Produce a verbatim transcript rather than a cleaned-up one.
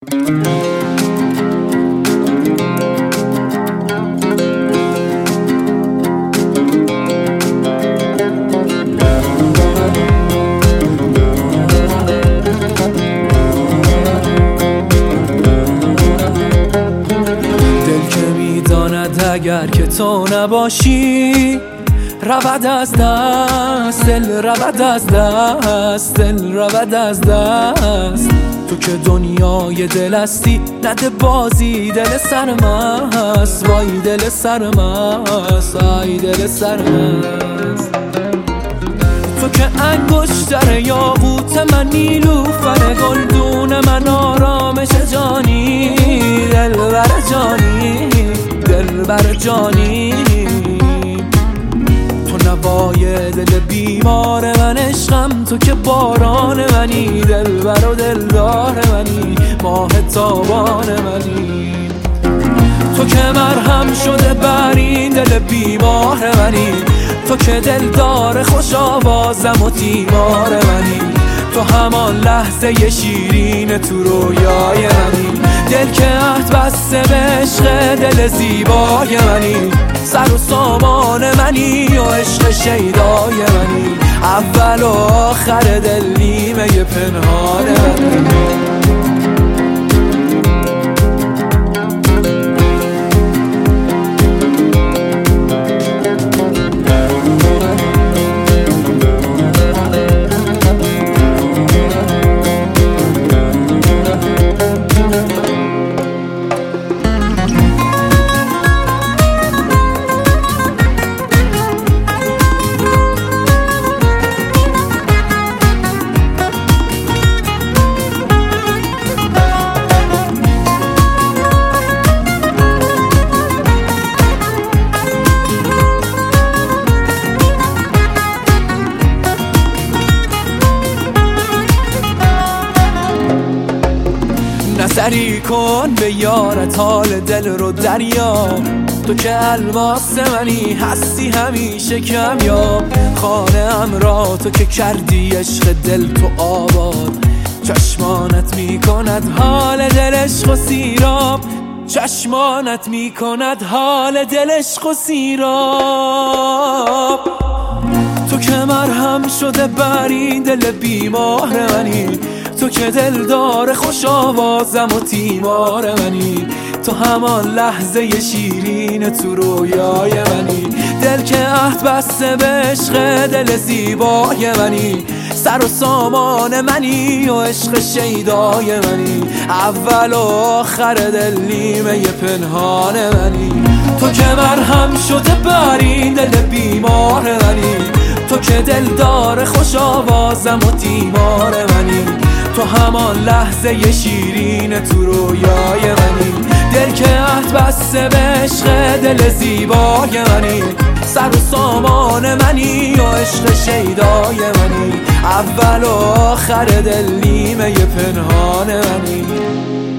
اگر که تو نباشی رود از دست دل، رود از دست دل، رود از دست. تو که دنیای دل هستی نده بازی دل سرمست، وای دل سرمست، آی دل سرمست. تو که انگشتر یاقوت من، نیلوفر گلدون من، آرامش جانی، دلبر جانی، دلبر جانی. تو نوای دل بیمار من، عشقم تو که باران منی، دلبر و دلدار منی، ماه تابان منی. تو که مرهم شده بر این دل بیمار منی، تو که دلدار خوش آوازم و تیمار منی. تو همان لحظه شیرین تو رویای منی، دل که عهد بسته به عشق دل زیبای منی. سر و سامان منی و عشق شیدای منی، اول و آخر دل نیمه پنهان منی. نظری کن به یارت، حال دل رو دریا. تو که الماس منی، هستی همیشه کمیاب. خانه ام را تو که کردی عشق دل تو آباد. چشمانت میکند حال دل عشق و سیراب، چشمانت میکند حال دل عشق و سیراب. تو که مرهم شده بر این دل بیمار منی، تو که دلدار خوش آوازم و تیمار منی. تو همان لحظه شیرین تو رویای منی، دل که عهد بسته به عشق دل زیبای منی. سر و سامان منی و عشق شیدای منی، اول و آخر دل نیمه پنهان منی. تو که مرهم شده بر این دل بیمار منی، تو که دلدار خوش آوازم و تیمار منی. تو همان لحظه شیرین تو رویای منی، دل که عهد بسته به عشق دل زیبای منی. سر و سامان منی و عشق شیدای منی، اول و آخر دل نیمه پنهان منی.